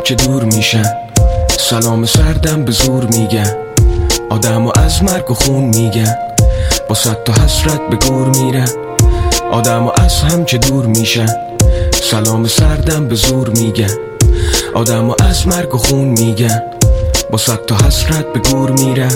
که دور میشن، سلام سردم به زور میگن، آدمو از مرگ و خون میگن، با صد تا حسرت به گور میرن. آدمو از هم که دور میشن، سلام سردم به زور میگن، آدمو از مرگ و خون میگن، با صد تا حسرت به گور میرن.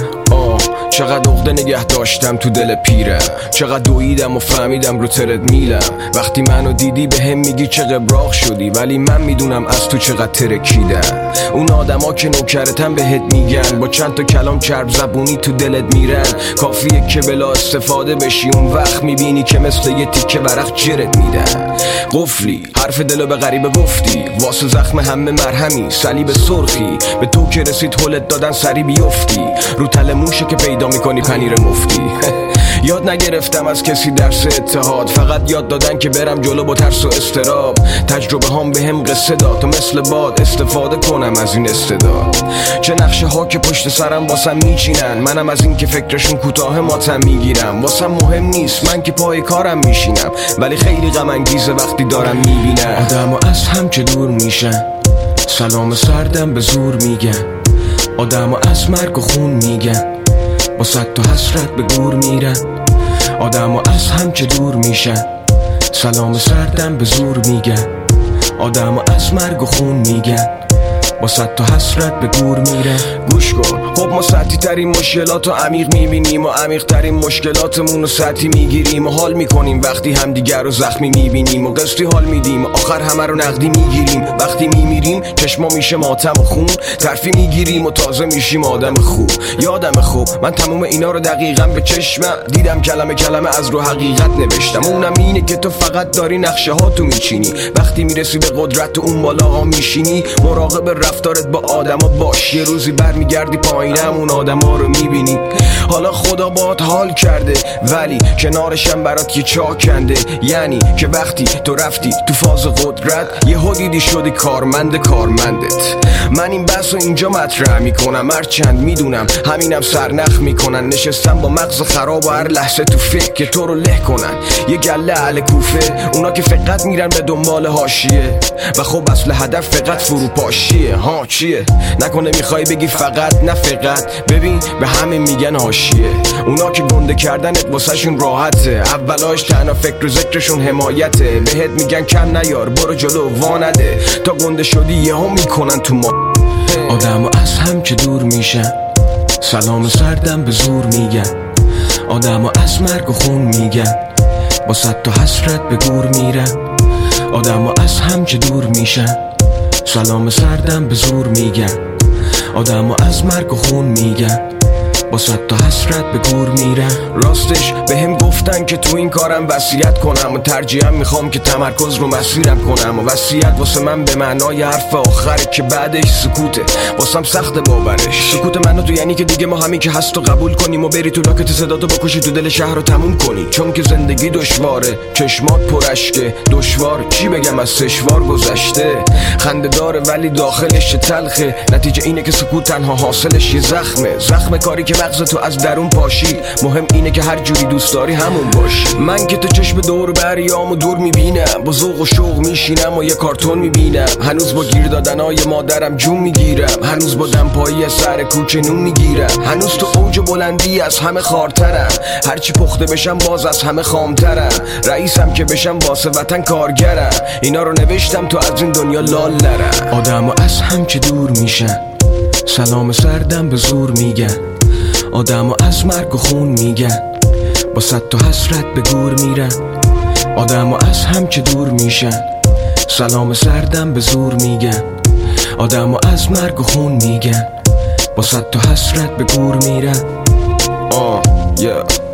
چقدر عقده نگه داشتم تو دل پیرم، چقدر دویدم و فهمیدم رو ترد میلم. وقتی منو دیدی به هم میگی چه قبراق شدی، ولی من میدونم از تو چقدر ترکیدم. اون آدما که نوکرتن بهت میگن، با چند تا کلام چرب زبونی تو دلت میرن. کافیه که بلا استفاده بشی، اون وقت میبینی که مثل یه تیکه ورق جرت میدن. قفلی حرف دلو به غریبه گفتی، واسه زخم همه مرهمی صلیب سرخی. به تو که رسید هلت دادن سری بیفتی، رو تل موشه که پیدا میکنی پنیر مفتی. یاد نگرفتم از کسی درس اتحاد، فقط یاد دادن که برم جلو با ترس و استراب. تجربه هام به هم قصه داد تا مثل باد استفاده کنم از این استعداد. چه نقشه ها که پشت سرم واسم میچینن، منم از این که فکرشون کوتاه ماتم میگیرم. واسم مهم نیست من که پای کارم میشینم، ولی خیلی غم انگیزه وقتی دارم میبینم آدمو از هم که دور میشن، سلام سردم به زور میگن، آدمو از مرگ و خون میگن، با صد تا حسرت به گور میرن. آدمو از هم که دور میشن، سلام سردم به زور میگن، آدمو از مرگ و خون میگن، با صد تا حسرت به گور میره. گوش کن، خب ما سطحی ترین مشکلات رو عمیق میبینیم و عمیق ترین مشکلاتمون رو سطحی میگیریم و حال میکنیم وقتی همدیگر رو زخمی میبینیم و قسطی حال میدیم، آخر همه رو نقدی میگیریم. وقتی میمیریم چشما میشه ماتم و خون، ترفی میگیریم و تازه میشیم آدم خوب. یادم خوب من تموم اینا رو دقیقاً به چشمم دیدم، کلمه کلمه از رو حقیقت نوشتم. اونم اینه که تو فقط داری نقشه ها تو میچینی، وقتی میرسی به قدرت و اون بالا ها میشینی. مراقب رفتارت با آدما باش، یه روزی برمیگردی پایینم اون آدما رو میبینی. حالا خدا باهات حال کرده، ولی کنارشم برات یه چاک کنده. یعنی که وقتی تو رفتی تو فاز قدرت، یه دیدی شدی کارمندت. من این بحث رو اینجا مطرح میکنم، هرچند میدونم همینم سرنخ میکنن. نشستم با مغز خراب و هر لحظه تو فکر که تو رو له کنن. یه گله اهل کوفه، اونا که فقط میرن به دنبال حاشیه و خب اصل هدف فقط فروپاشیه. ها چیه؟ نکنه میخوای بگی فقط؟ نه فقط، ببین به همه میگن حاشیه. اونا که گنده کردنت واسهشون راحته، اولاش تنها فکر و ذکرشون حمایته. بهت میگن کم نیار، برو جلو وانده، تا گنده شدی یهو میکنن تو ما. آدمو از هم که دور میشن، سلام سردم به زور میگن، آدمو از مرگ و خون میگن، با صد تا حسرت به گور میرن. آدمو از هم که دور میشن، سلام سردم به زور میگن، آدمو از مرگ و خون میگن، با صد تا حسرت به گور میرن. راستش به هم گفتن که تو این کارم وصیت کنم و ترجیحاً میخوام که تمرکز رو مسیرم کنم. و وصیت واسه من به معنای حرف آخره که بعدش سکوته، واسم سخت باورش. سکوت منو تو یعنی که دیگه ما همین که هست و قبول کنیم و بری تو لاکت صداتو بکشی تو دل شهر رو تموم کنی. چون که زندگی دشواره، چشمات پرشکه، دشوار چی بگم از سشوار گذشته. خنده داره ولی داخلش تلخه، نتیجه اینه که سکوت تنها حاصلش یه زخم کاری که مغز تو از درون پاشید. مهم اینه که هر جوری دوست داری همون باشی. من که تو چشم دور بریام و دور میبینم، با ذوق و شوق میشینم و یه کارتون میبینم. هنوز با گیر دادنای مادرم جون میگیرم، هنوز با دمپایی از سر کوچه نون میگیرم، هنوز تو اوج بلندی از همه خارترم. هرچی پخته بشم باز از همه خامترم، رئیسم که بشم واسه وطن کارگرم. اینا رو نوشتم تو از این دنیا لال نرم. آدمو از هم که دور میشن، سلام سردم به زور میگن، آدمو از مرگ و خون میگن، با صد تا حسرت به گور میرن. آدمو از هم که دور میشن، سلام سردم به زور میگن، آدمو از مرگ و خون میگن، با صد تا حسرت به گور میرن.